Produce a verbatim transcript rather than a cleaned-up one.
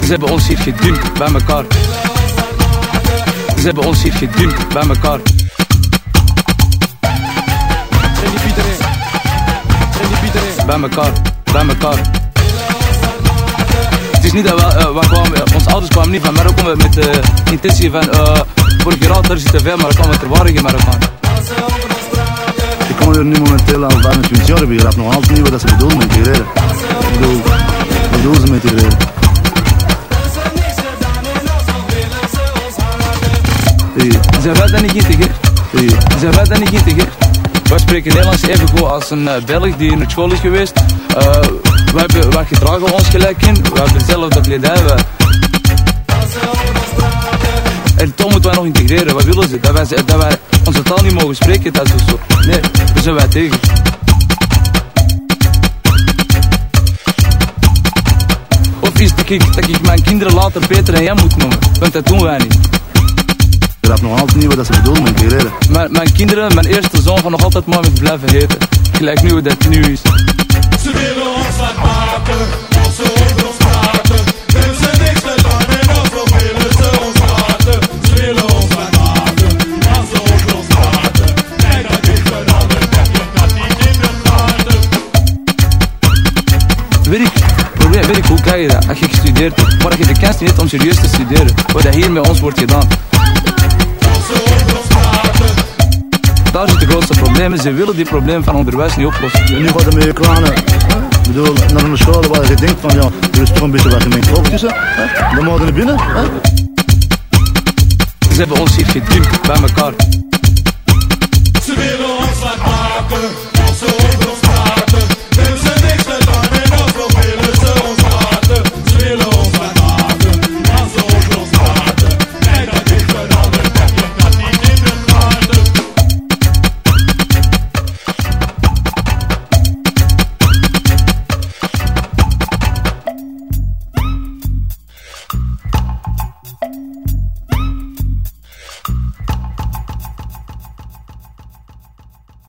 Ze hebben ons hier gedumpt bij elkaar. Ze hebben ons hier gedumpt bij elkaar. Breng die Piet erin. Breng die Piet erin. Bij elkaar, bij elkaar. Het is niet dat we, uh, we kwamen, onze ouders kwamen niet van Marokko met de uh, intentie van uh, voor geraad, er zitten veel Marokkanen met ervaring Marokkaan. Ik kom er nu momenteel al vijfentwintig jaar, ik begrijp nog altijd niet wat ze bedoelen met integreren. Ik bedoel, wat bedoelen ze met integreren? Ze zijn verder niet geïntegreerd. Ze zijn verder niet geïntegreerd. Wij spreken Nederlands even goed als een uh, Belg die in het school is geweest. Uh, wij, hebben, wij gedragen ons gelijk in. We hebben dezelfde kledij. Wij... En toch moeten wij nog integreren. Wat willen ze? Dat wij, dat wij onze taal niet mogen spreken, dat is dus zo. Nee, daar zijn wij tegen. Of is het dat ik, dat ik mijn kinderen later Peter en Jan moet noemen? Want dat doen wij niet. Ik snap nog altijd niet wat ze bedoelen met integreren. Mijn, mijn kinderen, mijn eerste zoon gaan nog altijd Mohammed blijven heten. Gelijk nu hoe dat nu is. Ze willen ons wat maken, als ze over ons praten. Willen ze niks gedaan en alsnog willen ze ons praten. Ze willen ons wat maken, als ze over ons praten. En dat is veranderd, heb je dat niet in de gaten. Weet ik, probleem, weet ik, hoe krijg je dat? Als je gestudeerd hebt, maar als je de kans niet hebt om serieus te studeren. Wat dat hier met ons wordt gedaan. Daar zit het grootste probleem. Ze willen die probleem van onderwijs niet oplossen. En nu gaat het met je klanen. Ik bedoel, naar een school waar je denkt van ja, er is toch een beetje wat gemengd volk tussen. Hè? Dan mogen we binnen. Hè? Ze hebben ons hier gedumpt bij elkaar. Ze willen ons wat maken.